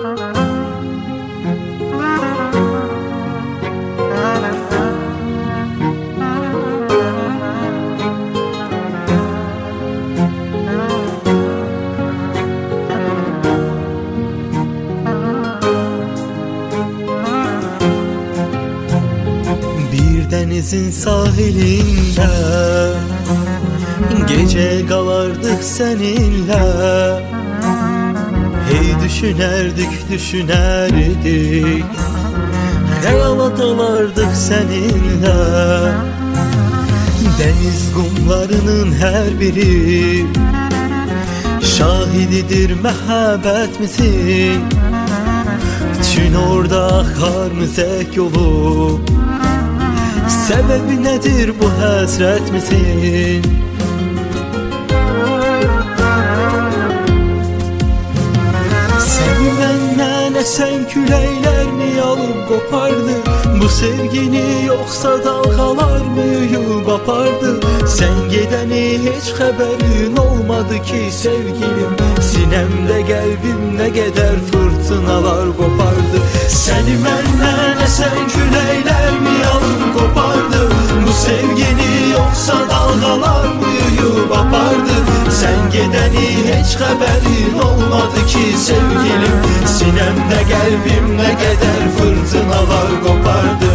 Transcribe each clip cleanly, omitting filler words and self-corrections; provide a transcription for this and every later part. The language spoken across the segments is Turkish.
Denizin sahilinde gece kalardık seninle. Hey düşünerdik, hayala dalardık seninle. Deniz kumlarının her biri şahididir mehabbetimizin. Çün orada akar müzek yolu, sebebi nedir bu hasret misin? Seni benden esen küleyler mi alıp kopardı? Bu sevgini yoksa dalgalar mı yuyup apardı? Sen gideni hiç haberin olmadı ki sevgilim. Sinemde kalbim ne kadar fırtınalar kopardı. Seni benden esen küleyler mi alıp kopardı? Bu sevgini yoksa dalgalar mı yuyup apardı? Sen gideni hiç haberin olmadı ki sevgilim. Sinemde kalbim ne kadar fırtınalar kopardı.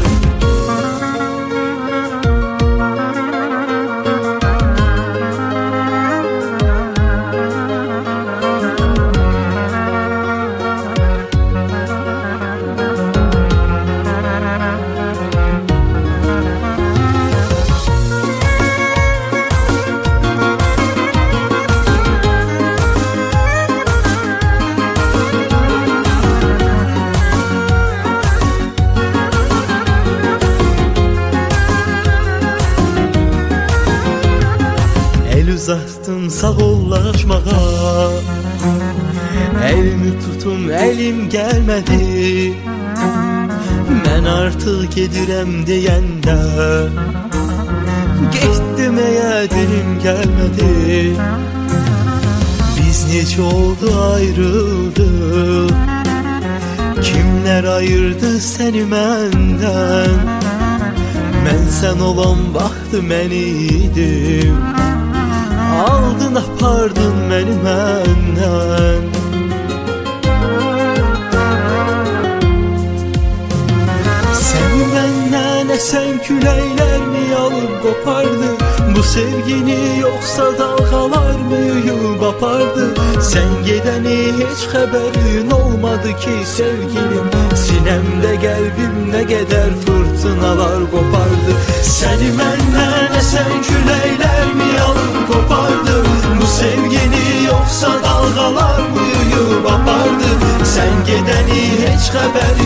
Uzattım sağollaşmağa, elimi tutum elim gelmedi. Ben artık gedirem deyende gittim eğer dilim gelmedi. Biz nece oldu ayrıldık, kimler ayırdı seni benden? Ben sen olan vaxtı mən idim, aldın apardın beni məndən. Seni benden esen küleyler mi alıp kopardı? Bu sevgini yoksa dalgalar mı yuyup apardı? Sen gideni hiç haberin olmadı ki sevgilim. Sinemde kalbim ne kadar fırtınalar kopardı. Seni benden esen küleyler mi alıp kopardı? Bu sevgini yoksa dalgalar mı yuyup apardı? Sen gideni hiç haberin